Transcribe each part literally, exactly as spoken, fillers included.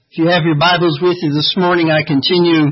If you have your Bibles with you this morning, I continue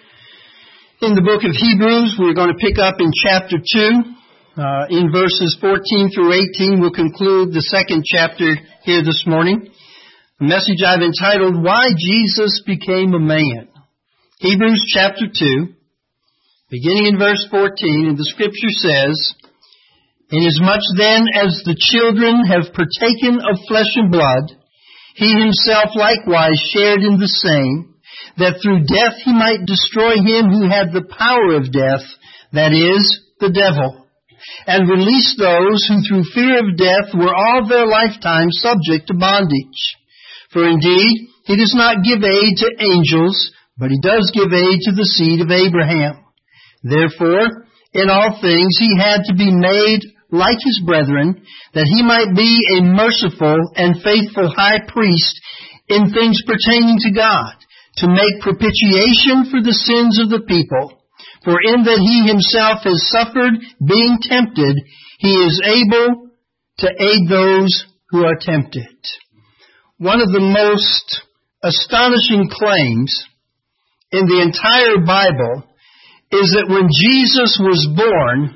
in the book of Hebrews. We're going to pick up in chapter two, uh, in verses fourteen through eighteen. We'll conclude the second chapter here this morning. A message I've entitled, Why Jesus Became a Man. Hebrews chapter two, beginning in verse fourteen, and the scripture says, Inasmuch then as the children have partaken of flesh and blood, he himself likewise shared in the same, that through death he might destroy him who had the power of death, that is, the devil, and release those who through fear of death were all their lifetime subject to bondage. For indeed, he does not give aid to angels, but he does give aid to the seed of Abraham. Therefore, in all things he had to be made like his brethren, that he might be a merciful and faithful high priest in things pertaining to God, to make propitiation for the sins of the people. For in that he himself has suffered, being tempted, he is able to aid those who are tempted. One of the most astonishing claims in the entire Bible is that when Jesus was born,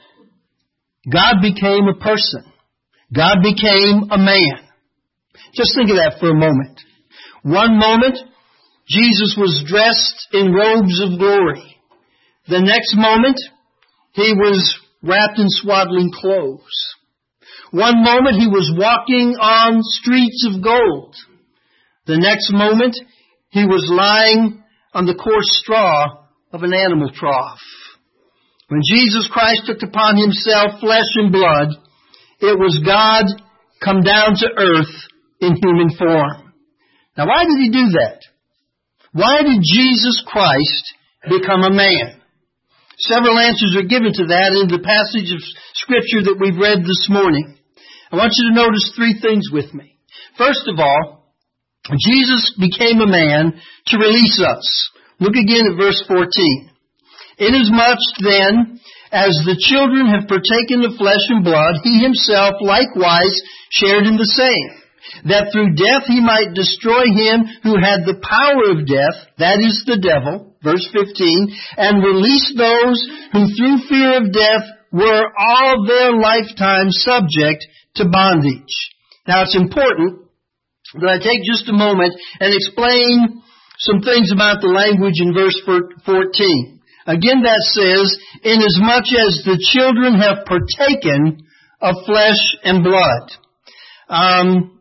God became a person. God became a man. Just think of that for a moment. One moment, Jesus was dressed in robes of glory. The next moment, he was wrapped in swaddling clothes. One moment, he was walking on streets of gold. The next moment, he was lying on the coarse straw of an animal trough. When Jesus Christ took upon himself flesh and blood, it was God come down to earth in human form. Now, why did he do that? Why did Jesus Christ become a man? Several answers are given to that in the passage of Scripture that we've read this morning. I want you to notice three things with me. First of all, Jesus became a man to release us. Look again at verse fourteen. Inasmuch then as the children have partaken of flesh and blood, he himself likewise shared in the same, that through death he might destroy him who had the power of death, that is the devil, verse fifteen, and release those who through fear of death were all their lifetime subject to bondage. Now it's important that I take just a moment and explain some things about the language in verse fourteen. Again, that says, inasmuch as the children have partaken of flesh and blood. Um,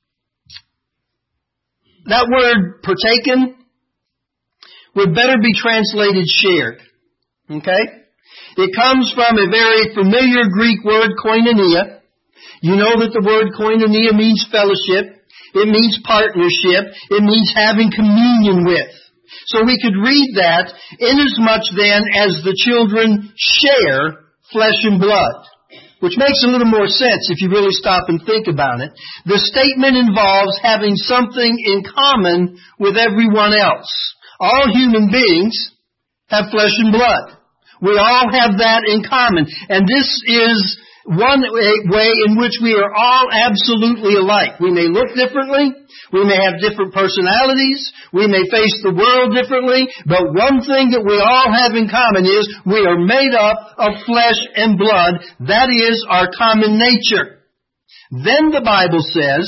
that word partaken would better be translated shared. Okay? It comes from a very familiar Greek word, koinonia. You know that the word koinonia means fellowship. It means partnership. It means having communion with. So we could read that, inasmuch then as the children share flesh and blood, which makes a little more sense if you really stop and think about it. The statement involves having something in common with everyone else. All human beings have flesh and blood. We all have that in common. And this is one way in which we are all absolutely alike. We may look differently. We may have different personalities. We may face the world differently. But one thing that we all have in common is we are made up of flesh and blood. That is our common nature. Then the Bible says,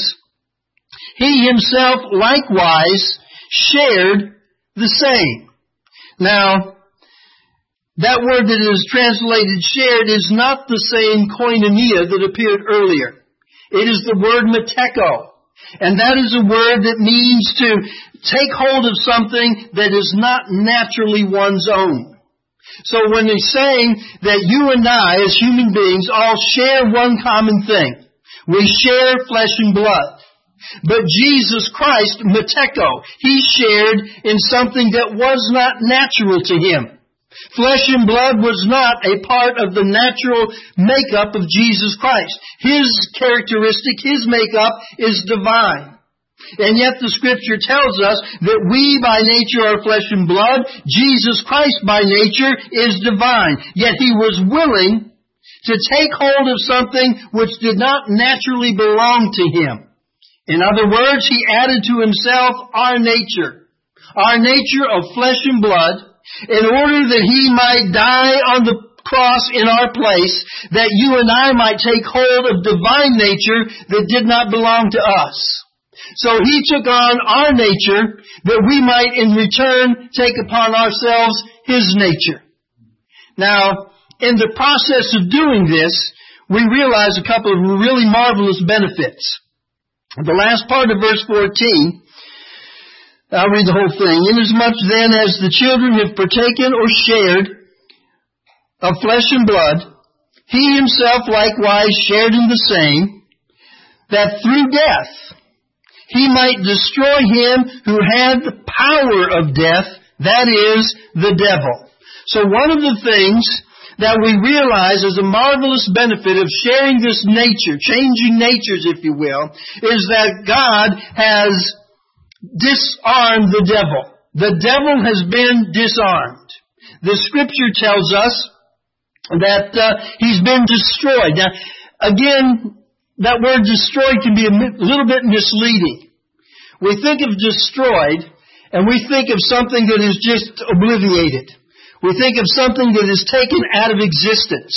he himself likewise shared the same. Now, that word that is translated shared is not the same koinonia that appeared earlier. It is the word meteko. And that is a word that means to take hold of something that is not naturally one's own. So when he's saying that you and I as human beings all share one common thing, we share flesh and blood. But Jesus Christ, meteko, he shared in something that was not natural to him. Flesh and blood was not a part of the natural makeup of Jesus Christ. His characteristic, his makeup is divine. And yet the Scripture tells us that we by nature are flesh and blood. Jesus Christ by nature is divine. Yet he was willing to take hold of something which did not naturally belong to him. In other words, He added to Himself our nature, our nature of flesh and blood, in order that He might die on the cross in our place, that you and I might take hold of divine nature that did not belong to us. So He took on our nature that we might in return take upon ourselves His nature. Now, in the process of doing this, we realize a couple of really marvelous benefits. The last part of verse fourteen, I'll read the whole thing. Inasmuch then as the children have partaken or shared of flesh and blood, He Himself likewise shared in the same, that through death He might destroy him who had the power of death, that is, the devil. So one of the things that we realize as a marvelous benefit of sharing this nature, changing natures, if you will, is that God has disarmed the devil. The devil has been disarmed. The Scripture tells us that uh, he's been destroyed. Now, again, that word destroyed can be a little bit misleading. We think of destroyed, and we think of something that is just obliterated. We think of something that is taken out of existence.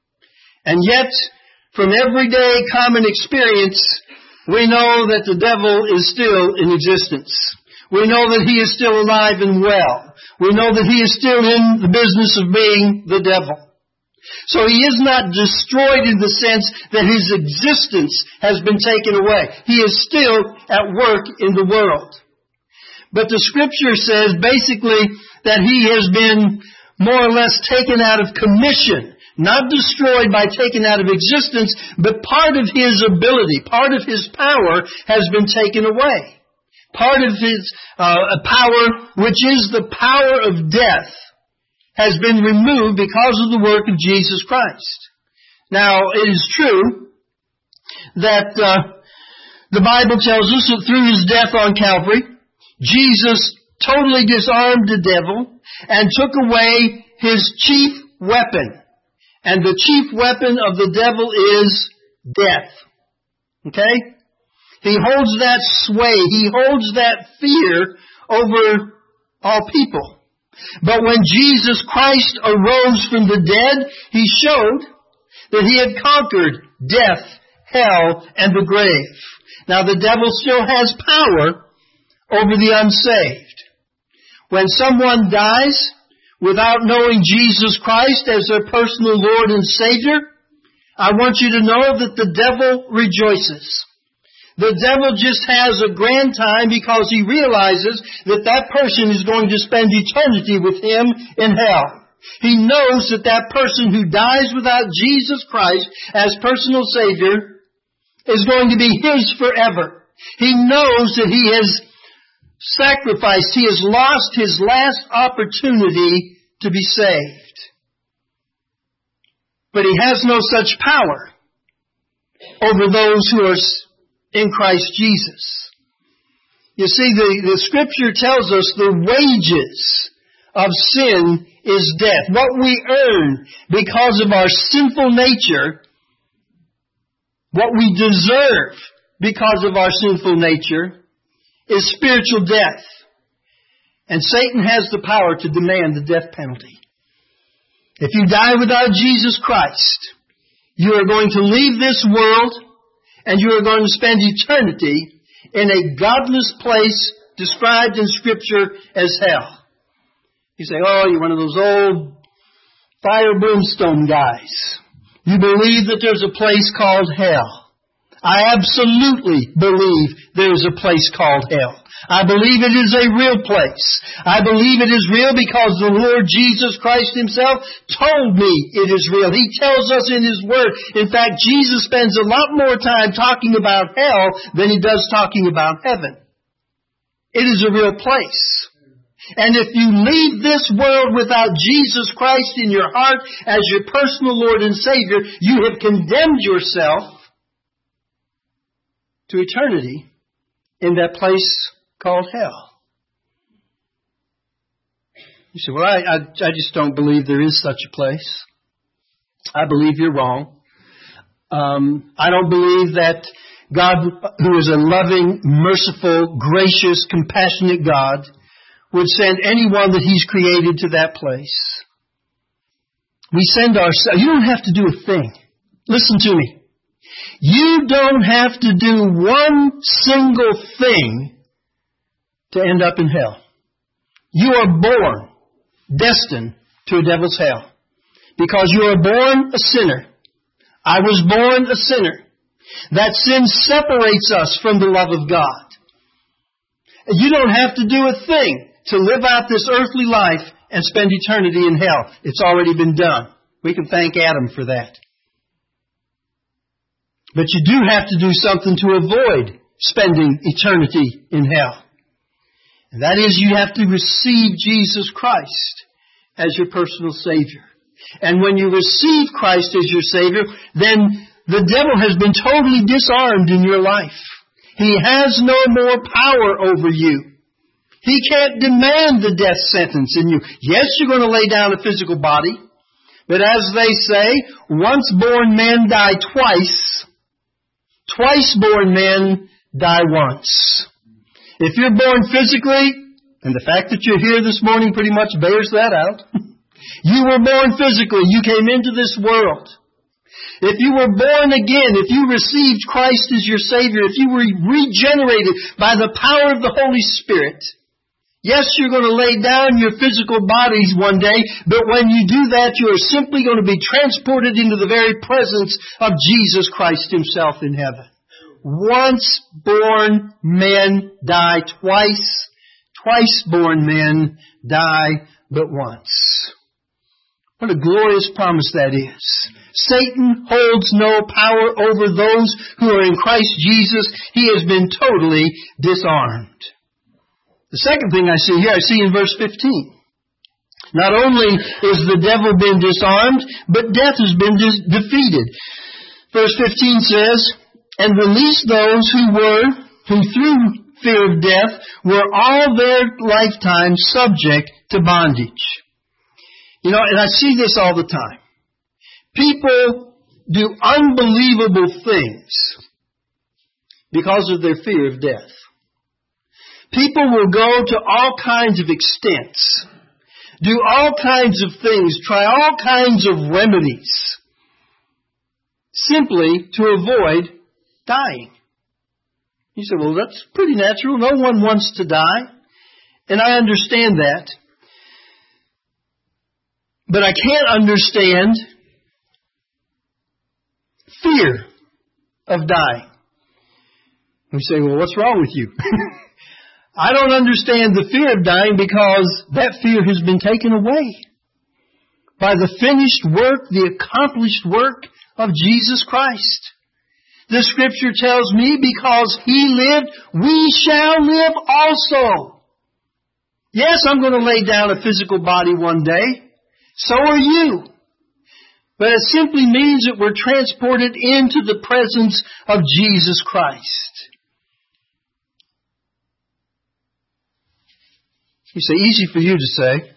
And yet, from everyday common experience, we know that the devil is still in existence. We know that he is still alive and well. We know that he is still in the business of being the devil. So he is not destroyed in the sense that his existence has been taken away. He is still at work in the world. But the Scripture says basically that he has been more or less taken out of commission, not destroyed by taken out of existence, but part of his ability, part of his power has been taken away. Part of his uh, power, which is the power of death, has been removed because of the work of Jesus Christ. Now, it is true that uh, the Bible tells us that through His death on Calvary, Jesus totally disarmed the devil and took away his chief weapon. And the chief weapon of the devil is death. Okay? He holds that sway. He holds that fear over all people. But when Jesus Christ arose from the dead, He showed that He had conquered death, hell, and the grave. Now the devil still has power over the unsaved. When someone dies without knowing Jesus Christ as their personal Lord and Savior, I want you to know that the devil rejoices. The devil just has a grand time because he realizes that that person is going to spend eternity with him in hell. He knows that that person who dies without Jesus Christ as personal Savior is going to be his forever. He knows that he has sacrificed, he has lost his last opportunity to be saved. But he has no such power over those who are in Christ Jesus. You see, the, the Scripture tells us the wages of sin is death. What we earn because of our sinful nature, what we deserve because of our sinful nature, is spiritual death. And Satan has the power to demand the death penalty. If you die without Jesus Christ, you are going to leave this world and you are going to spend eternity in a godless place described in Scripture as hell. You say, oh, you're one of those old fire brimstone guys. You believe that there's a place called hell. I absolutely believe there is a place called hell. I believe it is a real place. I believe it is real because the Lord Jesus Christ Himself told me it is real. He tells us in His Word. In fact, Jesus spends a lot more time talking about hell than He does talking about heaven. It is a real place. And if you leave this world without Jesus Christ in your heart as your personal Lord and Savior, you have condemned yourself to eternity in that place called hell. You say, well, I, I, I just don't believe there is such a place. I believe you're wrong. Um, I don't believe that God, who is a loving, merciful, gracious, compassionate God, would send anyone that He's created to that place. We send ourselves. You don't have to do a thing. Listen to me. You don't have to do one single thing to end up in hell. You are born destined to a devil's hell because you are born a sinner. I was born a sinner. That sin separates us from the love of God. You don't have to do a thing to live out this earthly life and spend eternity in hell. It's already been done. We can thank Adam for that. But you do have to do something to avoid spending eternity in hell. And that is you have to receive Jesus Christ as your personal Savior. And when you receive Christ as your Savior, then the devil has been totally disarmed in your life. He has no more power over you. He can't demand the death sentence in you. Yes, you're going to lay down a physical body. But as they say, once born men die twice. Twice born men die once. If you're born physically, and the fact that you're here this morning pretty much bears that out. You were born physically. You came into this world. If you were born again, if you received Christ as your Savior, if you were regenerated by the power of the Holy Spirit, yes, you're going to lay down your physical bodies one day, but when you do that, you are simply going to be transported into the very presence of Jesus Christ Himself in heaven. Once born men die twice. Twice born men die but once. What a glorious promise that is. Satan holds no power over those who are in Christ Jesus. He has been totally disarmed. The second thing I see here, I see in verse fifteen. Not only is the devil been disarmed, but death has been dis- defeated. Verse fifteen says, and release those who were, who through fear of death were all their lifetime subject to bondage. You know, and I see this all the time. People do unbelievable things because of their fear of death. People will go to all kinds of extents, do all kinds of things, try all kinds of remedies, simply to avoid dying. You say, well, that's pretty natural. No one wants to die. And I understand that. But I can't understand fear of dying. We say, well, what's wrong with you? I don't understand the fear of dying because that fear has been taken away by the finished work, the accomplished work of Jesus Christ. The Scripture tells me because He lived, we shall live also. Yes, I'm going to lay down a physical body one day. So are you. But it simply means that we're transported into the presence of Jesus Christ. You say, easy for you to say.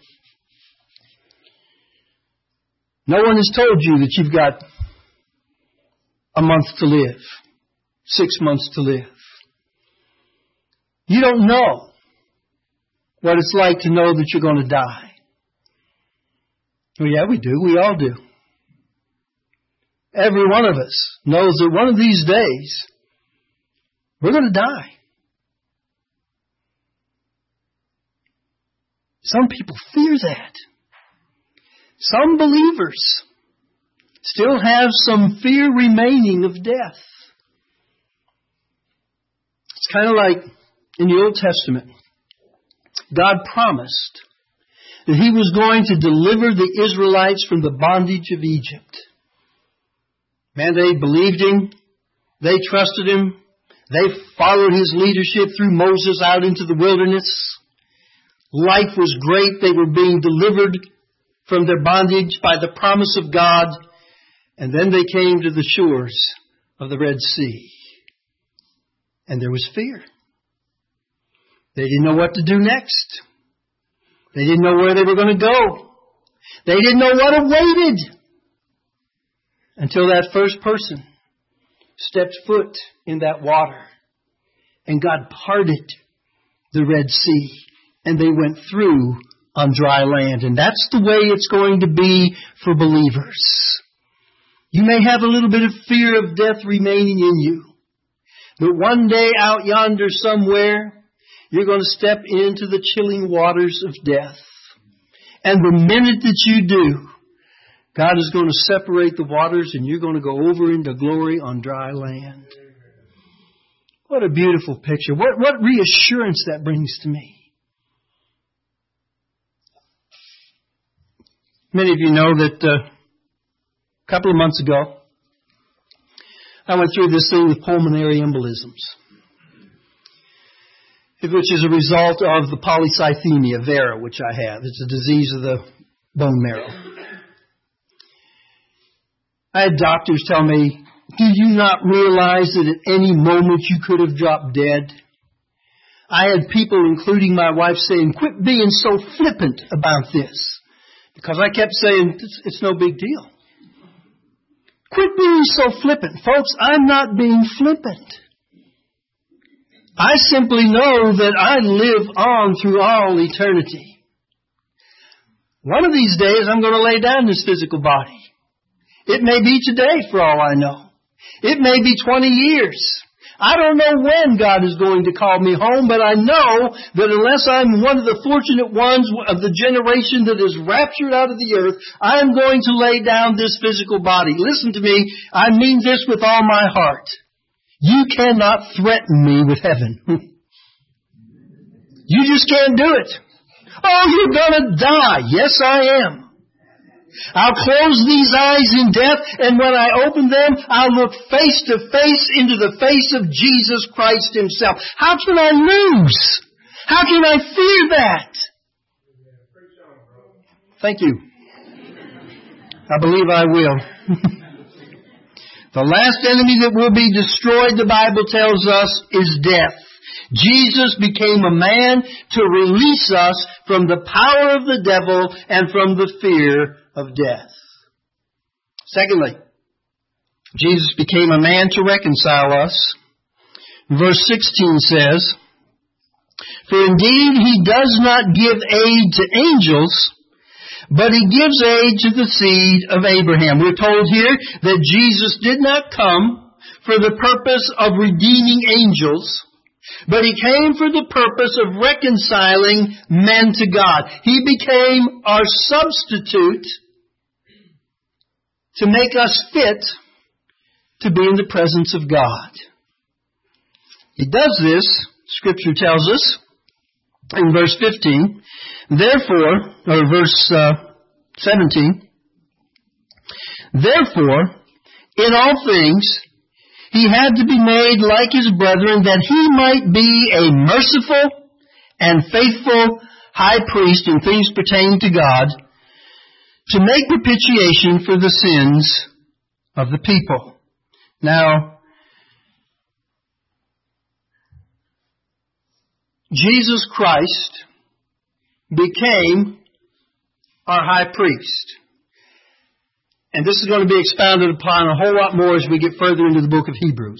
No one has told you that you've got a month to live, six months to live. You don't know what it's like to know that you're going to die. Well, yeah, we do. We all do. Every one of us knows that one of these days we're going to die. Some people fear that. Some believers still have some fear remaining of death. It's kind of like in the Old Testament. God promised that He was going to deliver the Israelites from the bondage of Egypt. Man, they believed Him. They trusted Him. They followed His leadership through Moses out into the wilderness. Life was great. They were being delivered from their bondage by the promise of God. And then they came to the shores of the Red Sea. And there was fear. They didn't know what to do next. They didn't know where they were going to go. They didn't know what awaited. Until that first person stepped foot in that water, and God parted the Red Sea, and they went through on dry land. And that's the way it's going to be for believers. You may have a little bit of fear of death remaining in you, but one day out yonder somewhere, you're going to step into the chilling waters of death. And the minute that you do, God is going to separate the waters and you're going to go over into glory on dry land. What a beautiful picture. What, what reassurance that brings to me. Many of you know that uh, a couple of months ago, I went through this thing with pulmonary embolisms, which is a result of the polycythemia vera, which I have. It's a disease of the bone marrow. I had doctors tell me, do you not realize that at any moment you could have dropped dead? I had people, including my wife, saying, quit being so flippant about this. Because I kept saying, it's, it's no big deal. Quit being so flippant. Folks, I'm not being flippant. I simply know that I live on through all eternity. One of these days, I'm going to lay down this physical body. It may be today, for all I know. It may be twenty years. I don't know when God is going to call me home, but I know that unless I'm one of the fortunate ones of the generation that is raptured out of the earth, I am going to lay down this physical body. Listen to me. I mean this with all my heart. You cannot threaten me with heaven. You just can't do it. Oh, you're going to die. Yes, I am. I'll close these eyes in death, and when I open them, I'll look face to face into the face of Jesus Christ Himself. How can I lose? How can I fear that? Thank you. I believe I will. The last enemy that will be destroyed, the Bible tells us, is death. Jesus became a man to release us from the power of the devil and from the fear of death. Secondly, Jesus became a man to reconcile us. Verse sixteen says, for indeed He does not give aid to angels, but He gives aid to the seed of Abraham. We're told here that Jesus did not come for the purpose of redeeming angels, but He came for the purpose of reconciling men to God. He became our substitute to make us fit to be in the presence of God. He does this, Scripture tells us, in verse fifteen. Therefore, or verse uh, seventeen, therefore, in all things, He had to be made like His brethren, that He might be a merciful and faithful high priest in things pertaining to God, to make propitiation for the sins of the people. Now, Jesus Christ became our high priest. And this is going to be expounded upon a whole lot more as we get further into the book of Hebrews.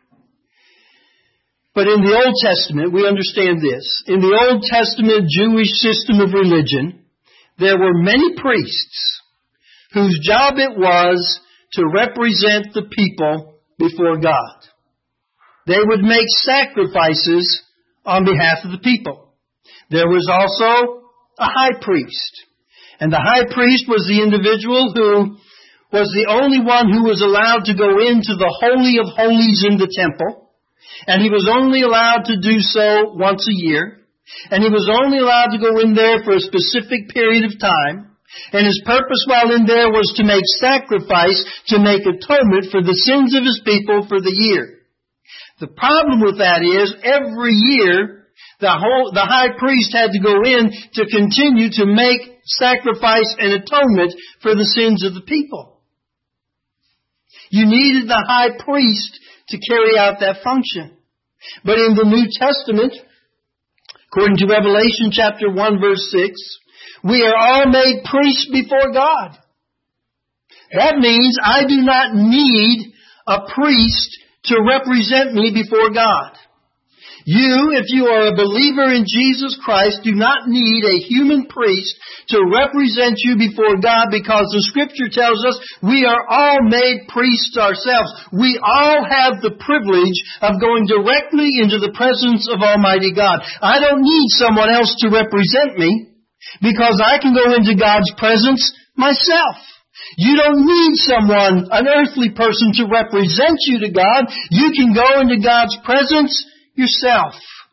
But in the Old Testament, we understand this. In the Old Testament Jewish system of religion, there were many priests whose job it was to represent the people before God. They would make sacrifices on behalf of the people. There was also a high priest. And the high priest was the individual who was the only one who was allowed to go into the Holy of Holies in the temple. And he was only allowed to do so once a year. And he was only allowed to go in there for a specific period of time. And his purpose while in there was to make sacrifice, to make atonement for the sins of his people for the year. The problem with that is every year the whole, the high priest had to go in to continue to make sacrifice and atonement for the sins of the people. You needed the high priest to carry out that function. But in the New Testament, according to Revelation chapter one verse six, we are all made priests before God. That means I do not need a priest to represent me before God. You, if you are a believer in Jesus Christ, do not need a human priest to represent you before God, because the Scripture tells us we are all made priests ourselves. We all have the privilege of going directly into the presence of Almighty God. I don't need someone else to represent me, because I can go into God's presence myself. You don't need someone, an earthly person, to represent you to God. You can go into God's presence yourself.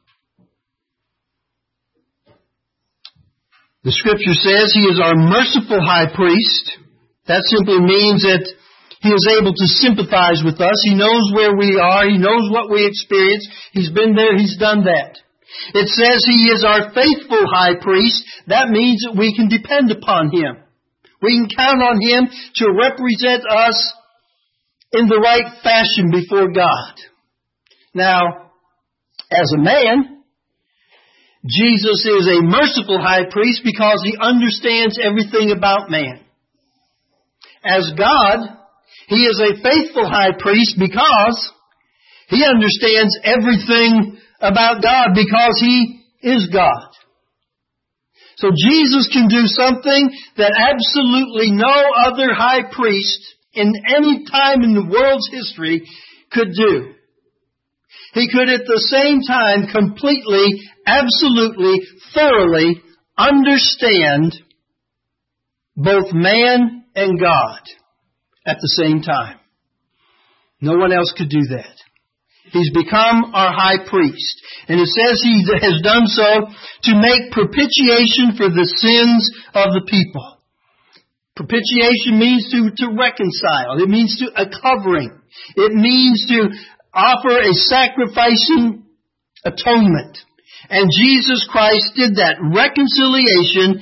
The Scripture says He is our merciful high priest. That simply means that He is able to sympathize with us. He knows where we are. He knows what we experience. He's been there. He's done that. It says He is our faithful high priest. That means that we can depend upon Him. We can count on Him to represent us in the right fashion before God. Now, as a man, Jesus is a merciful high priest because He understands everything about man. As God, He is a faithful high priest because He understands everything about God, because He is God. So Jesus can do something that absolutely no other high priest in any time in the world's history could do. He could at the same time completely, absolutely, thoroughly understand both man and God at the same time. No one else could do that. He's become our high priest. And it says He has done so to make propitiation for the sins of the people. Propitiation means to, to reconcile. It means to a covering. It means to offer a sacrificing atonement. And Jesus Christ did that. Reconciliation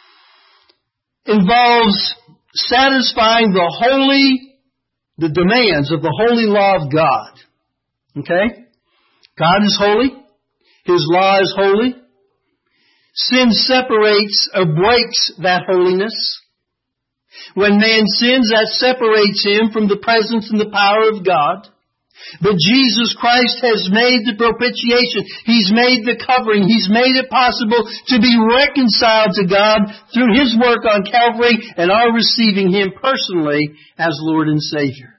involves satisfying the holy, the demands of the holy law of God. Okay? God is holy. His law is holy. Sin separates or breaks that holiness. When man sins, that separates him from the presence and the power of God. But Jesus Christ has made the propitiation. He's made the covering. He's made it possible to be reconciled to God through His work on Calvary and our receiving Him personally as Lord and Savior.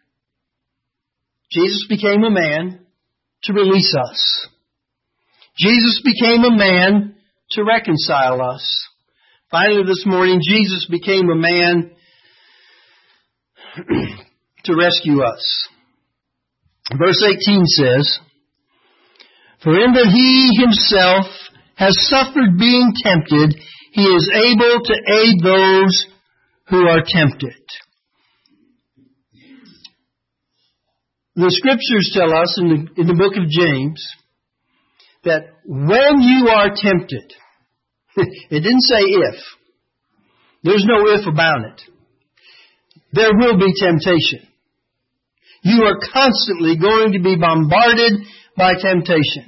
Jesus became a man to release us. Jesus became a man to reconcile us. Finally, this morning, Jesus became a man to rescue us. Verse eighteen says, "For in that He Himself has suffered being tempted, He is able to aid those who are tempted." The Scriptures tell us in the, in the book of James that when you are tempted, it didn't say if. There's no if about it. There will be temptation. You are constantly going to be bombarded by temptation.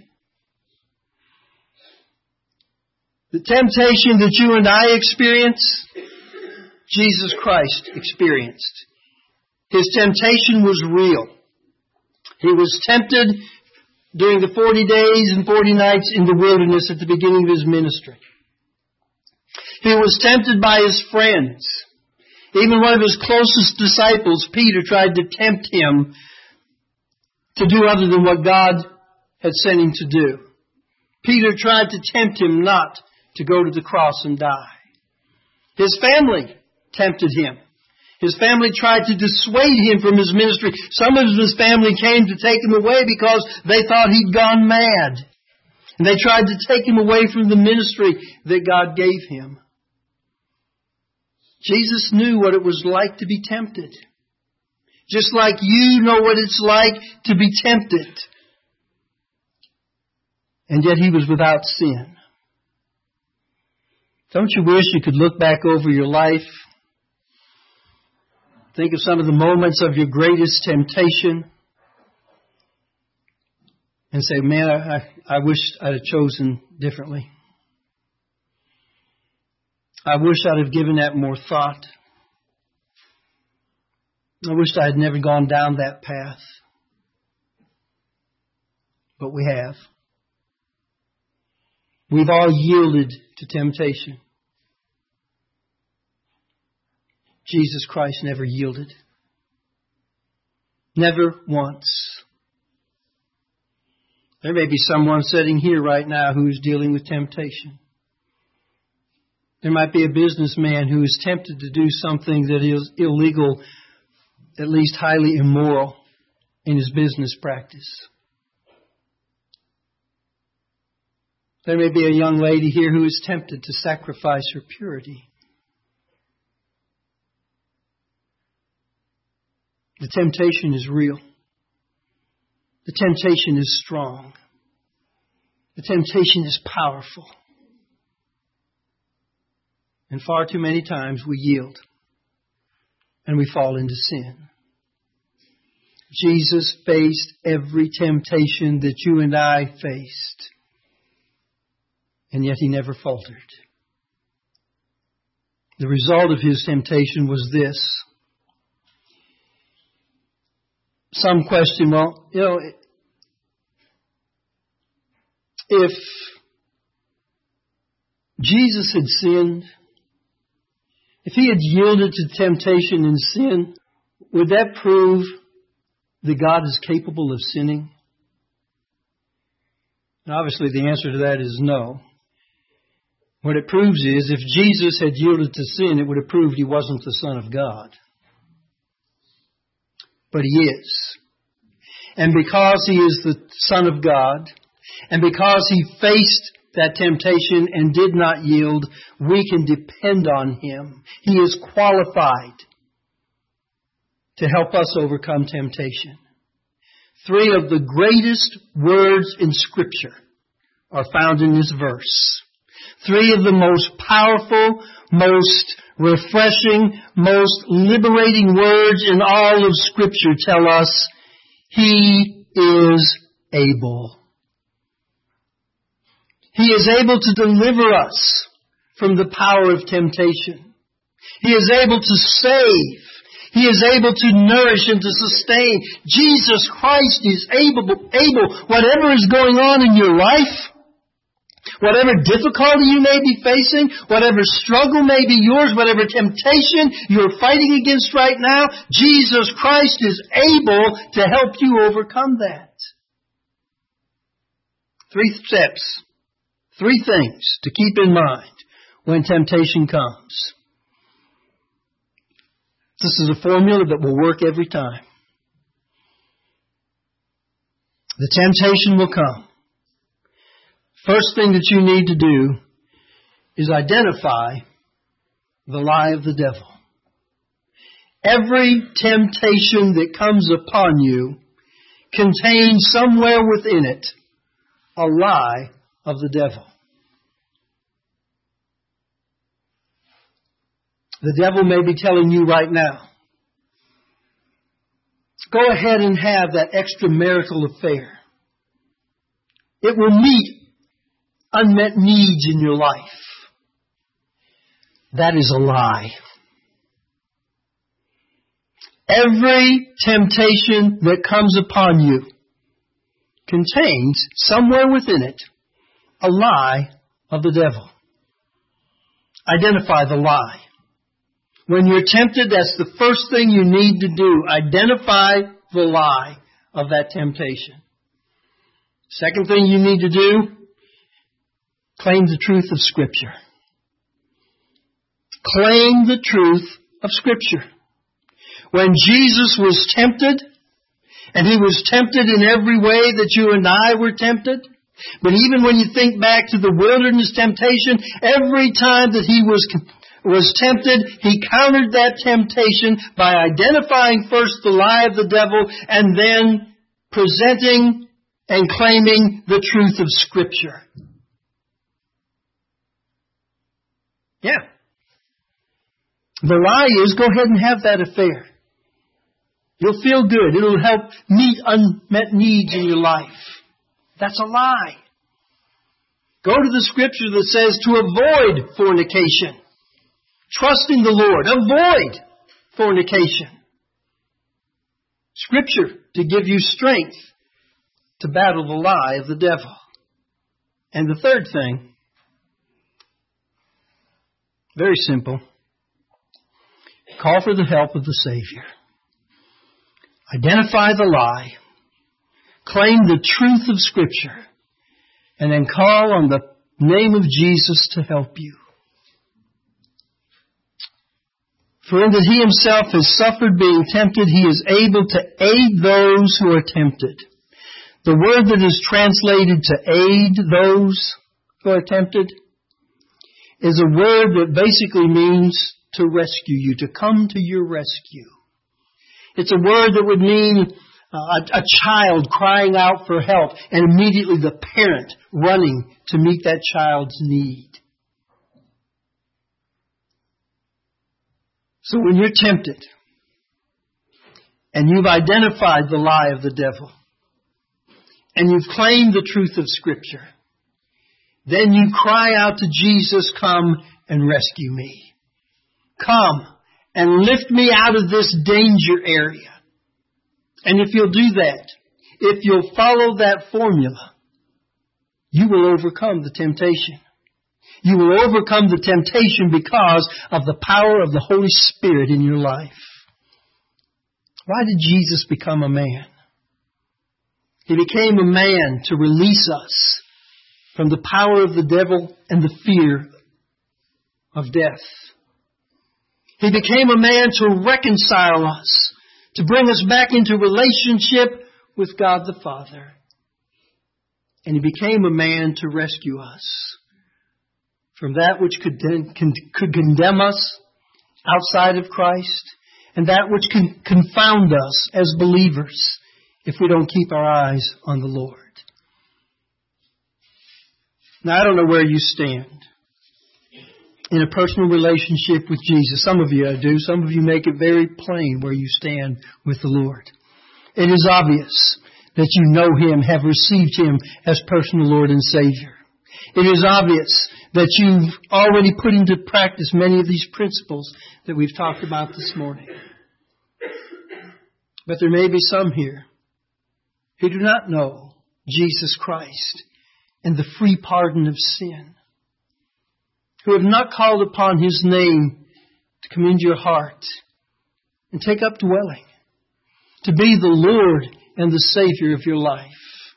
The temptation that you and I experience, Jesus Christ experienced. His temptation was real. He was tempted during the forty days and forty nights in the wilderness at the beginning of His ministry. He was tempted by His friends. Even one of His closest disciples, Peter, tried to tempt Him to do other than what God had sent him to do. Peter tried to tempt Him not to go to the cross and die. His family tempted Him. His family tried to dissuade Him from His ministry. Some of His family came to take Him away because they thought He'd gone mad. And they tried to take Him away from the ministry that God gave Him. Jesus knew what it was like to be tempted. Just like you know what it's like to be tempted. And yet He was without sin. Don't you wish you could look back over your life, think of some of the moments of your greatest temptation, and say, man, I, I wish I'd have chosen differently. I wish I'd have given that more thought. I wish I had never gone down that path. but we have. We've all yielded to temptation. Jesus Christ never yielded. Never once. There may be someone sitting here right now who is dealing with temptation. There might be a businessman who is tempted to do something that is illegal, at least highly immoral in his business practice. There may be a young lady here who is tempted to sacrifice her purity. The temptation is real. The temptation is strong. The temptation is powerful. And far too many times we yield and we fall into sin. Jesus faced every temptation that you and I faced. And yet He never faltered. The result of His temptation was this. Some question, well, you know, if Jesus had sinned, if He had yielded to temptation and sin, would that prove that God is capable of sinning? And obviously the answer to that is no. What it proves is, if Jesus had yielded to sin, it would have proved He wasn't the Son of God. But He is. And because He is the Son of God, and because He faced that temptation and did not yield, we can depend on Him. He is qualified to help us overcome temptation. Three of the greatest words in Scripture are found in this verse. Three of the most powerful, most refreshing, most liberating words in all of Scripture tell us He is able. He is able to deliver us from the power of temptation. He is able to save. He is able to nourish and to sustain. Jesus Christ is able, able, whatever is going on in your life, whatever difficulty you may be facing, whatever struggle may be yours, whatever temptation you're fighting against right now, Jesus Christ is able to help you overcome that. Three steps, three things to keep in mind when temptation comes. This is a formula that will work every time. The temptation will come. First thing that you need to do is identify the lie of the devil. Every temptation that comes upon you contains somewhere within it a lie of the devil. The devil may be telling you right now, go ahead and have that extramarital affair. It will meet unmet needs in your life. That is a lie. Every temptation that comes upon you contains somewhere within it a lie of the devil. Identify the lie. When you're tempted, that's the first thing you need to do. Identify the lie of that temptation. Second thing you need to do, claim the truth of Scripture. Claim the truth of Scripture. When Jesus was tempted, and He was tempted in every way that you and I were tempted, but even when you think back to the wilderness temptation, every time that He was was tempted, He countered that temptation by identifying first the lie of the devil and then presenting and claiming the truth of Scripture. Yeah. The lie is, go ahead and have that affair. You'll feel good. It'll help meet unmet needs in your life. That's a lie. Go to the Scripture that says to avoid fornication. Trust in the Lord. Avoid fornication. Scripture to give you strength to battle the lie of the devil. And the third thing, very simple, call for the help of the Savior. Identify the lie, claim the truth of Scripture, and then call on the name of Jesus to help you. For in that He Himself has suffered being tempted, He is able to aid those who are tempted. The word that is translated to aid those who are tempted is a word that basically means to rescue you, to come to your rescue. It's a word that would mean a, a child crying out for help and immediately the parent running to meet that child's need. So when you're tempted and you've identified the lie of the devil and you've claimed the truth of Scripture, then you cry out to Jesus, come and rescue me. Come and lift me out of this danger area. And if you'll do that, if you'll follow that formula, you will overcome the temptation. You will overcome the temptation because of the power of the Holy Spirit in your life. Why did Jesus become a man? He became a man to release us from the power of the devil and the fear of death. He became a man to reconcile us, to bring us back into relationship with God the Father. And He became a man to rescue us from that which could, could condemn us outside of Christ and that which can confound us as believers if we don't keep our eyes on the Lord. Now, I don't know where you stand in a personal relationship with Jesus. Some of you do. Some of you make it very plain where you stand with the Lord. It is obvious that you know Him, have received Him as personal Lord and Savior. It is obvious that you've already put into practice many of these principles that we've talked about this morning. But there may be some here who do not know Jesus Christ and the free pardon of sin, who have not called upon His name to come into your heart and take up dwelling, to be the Lord and the Savior of your life.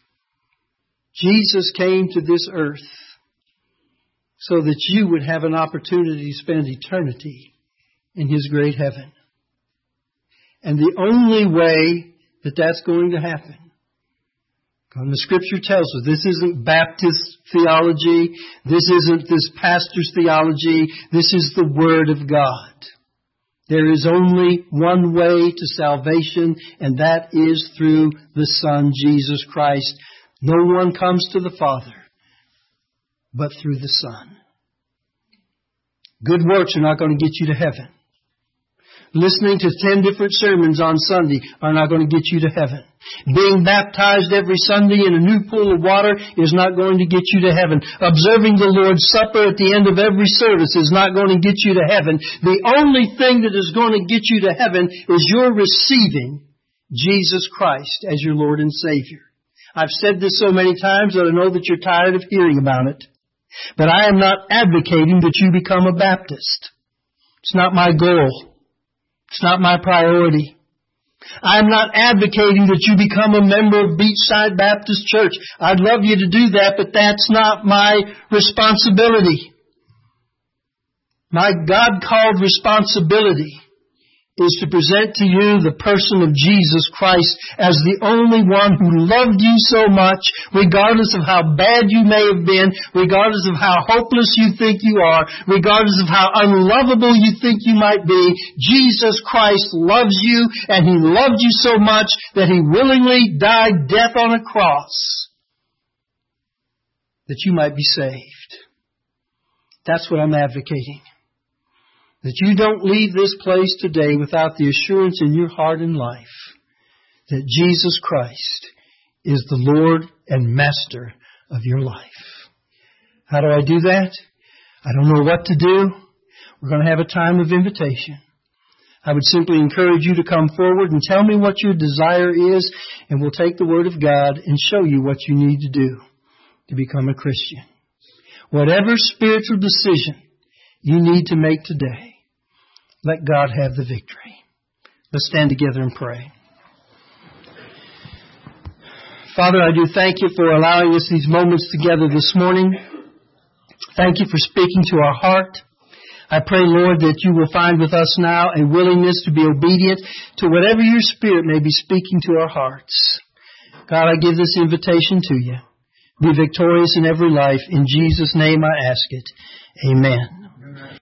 Jesus came to this earth so that you would have an opportunity to spend eternity in His great heaven. And the only way that that's going to happen, and the Scripture tells us, this isn't Baptist theology, this isn't this pastor's theology, this is the Word of God. There is only one way to salvation, and that is through the Son, Jesus Christ. No one comes to the Father but through the Son. Good works are not going to get you to heaven. Listening to ten different sermons on Sunday are not going to get you to heaven. Being baptized every Sunday in a new pool of water is not going to get you to heaven. Observing the Lord's Supper at the end of every service is not going to get you to heaven. The only thing that is going to get you to heaven is your receiving Jesus Christ as your Lord and Savior. I've said this so many times that I know that you're tired of hearing about it. But I am not advocating that you become a Baptist. It's not my goal. It's not my priority. I'm not advocating that you become a member of Beachside Baptist Church. I'd love you to do that, but that's not my responsibility. My God-called responsibility is to present to you the person of Jesus Christ as the only one who loved you so much, regardless of how bad you may have been, regardless of how hopeless you think you are, regardless of how unlovable you think you might be. Jesus Christ loves you, and He loved you so much that He willingly died death on a cross that you might be saved. That's what I'm advocating. That you don't leave this place today without the assurance in your heart and life that Jesus Christ is the Lord and Master of your life. How do I do that? I don't know what to do. We're going to have a time of invitation. I would simply encourage you to come forward and tell me what your desire is, and we'll take the Word of God and show you what you need to do to become a Christian. Whatever spiritual decision you need to make today, let God have the victory. Let's stand together and pray. Father, I do thank you for allowing us these moments together this morning. Thank you for speaking to our heart. I pray, Lord, that you will find with us now a willingness to be obedient to whatever your Spirit may be speaking to our hearts. God, I give this invitation to you. Be victorious in every life. In Jesus' name I ask it. Amen.